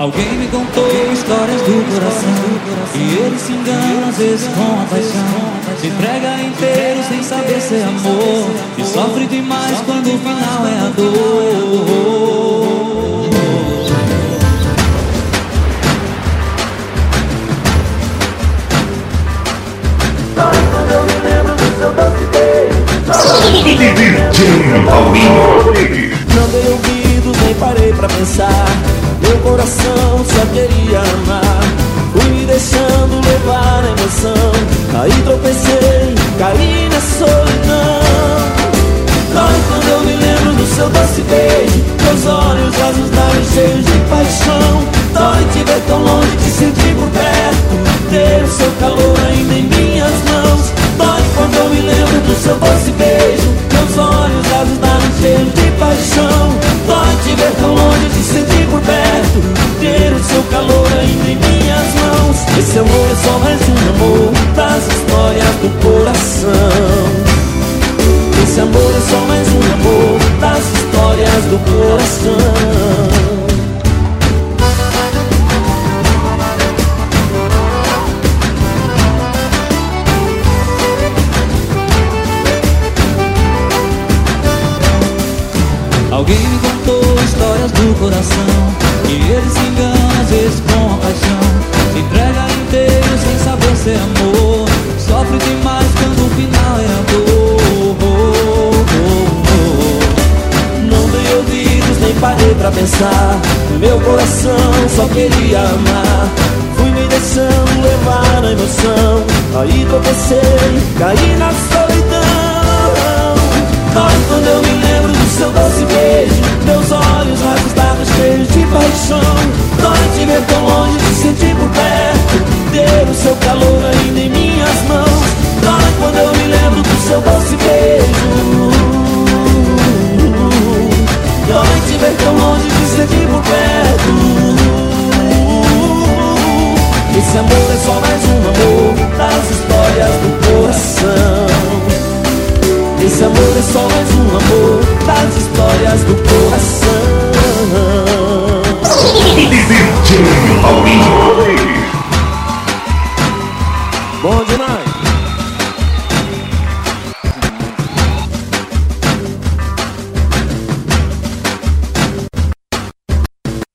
Alguém me contou histórias do coração, e ele se engana às vezes com a paixão. Se entrega inteiro sem saber se é amor, e sofre demais quando o final é a dor. Quando eu me lembro do seu doce beijo, DJ Paulinho. não dei ouvidos nem parei pra pensar. Meu coração só queria amar. Fui me deixando levar na emoção. Aí tropecei, caí na solidão. Dói quando eu me lembro do seu doce beijo, meus olhos rasos, lábios cheios de paixão. Dói te ver tão longe, te sentir por perto, ter o seu calor ainda em minhas mãos. Dói quando eu me lembro do seu doce beijo, meus olhos rasos, lábios cheios de paixão. Dói te ver tão longe, te sentir por perto, ter o seu calor ainda em minhas mãos. Esse amor é só mais um amor das histórias do coração. Esse amor é só mais um amor das histórias do coração. Alguém me contou histórias do coração, e ele se engana às vezes com a paixão. Se entrega inteiro sem saber se é amor, sofre demais quando o final é a dor. Não dei ouvidos nem parei pra pensar. Meu coração só queria amar. Fui me deixando levar na emoção. Aí tropecei, caí na solidão. Dói quando eu me lembro do seu doce beijo, meus olhos rasos, lábios cheios de paixão. Dói te ver tão longe, te sentir por perto, ter o seu calor ainda em minhas mãos. Dói quando eu me lembro do seu doce beijo. Dói te ver tão longe, te sentir por perto. Esse amor é só mais um amor das histórias do coração. Esse amor é só mais um amor das histórias do coração. DJ Paulinho.